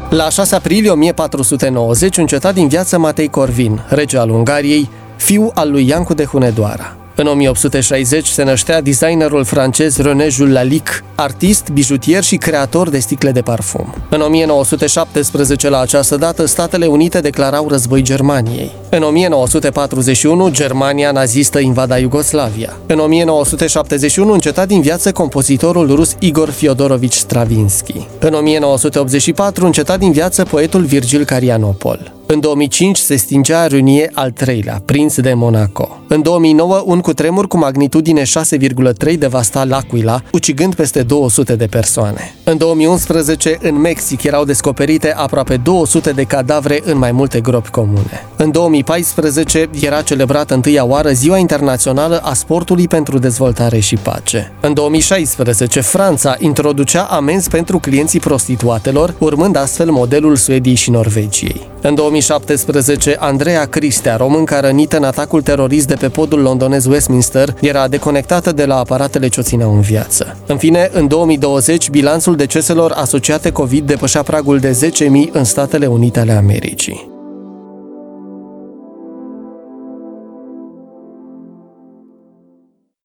La 6 aprilie 1490 încetat din viață Matei Corvin, rege al Ungariei, fiu al lui Iancu de Hunedoara. În 1860 se năștea designerul francez René Jules Lalique, artist, bijutier și creator de sticle de parfum. În 1917, la această dată, Statele Unite declarau război Germaniei. În 1941, Germania nazistă invada Iugoslavia. În 1971, încetat din viață compozitorul rus Igor Fiodorovici Stravinsky. În 1984, încetat din viață poetul Virgil Carianopol. În 2005 se stingea Renier al III-lea, prinț de Monaco. În 2009, un cutremur cu magnitudine 6,3 devasta L'Aquila, ucigând peste 200 de persoane. În 2011, în Mexic erau descoperite aproape 200 de cadavre în mai multe gropi comune. În 2014 era celebrată întâia oară Ziua Internațională a Sportului pentru Dezvoltare și Pace. În 2016, Franța introducea amenzi pentru clienții prostituatelor, urmând astfel modelul Suediei și Norvegiei. În 2017, Andreea Cristea, românca rănită în atacul terorist de pe podul londonez Westminster, era deconectată de la aparatele ce o țineau în viață. În fine, în 2020, bilanțul deceselor asociate COVID depășea pragul de 10.000 în Statele Unite ale Americii.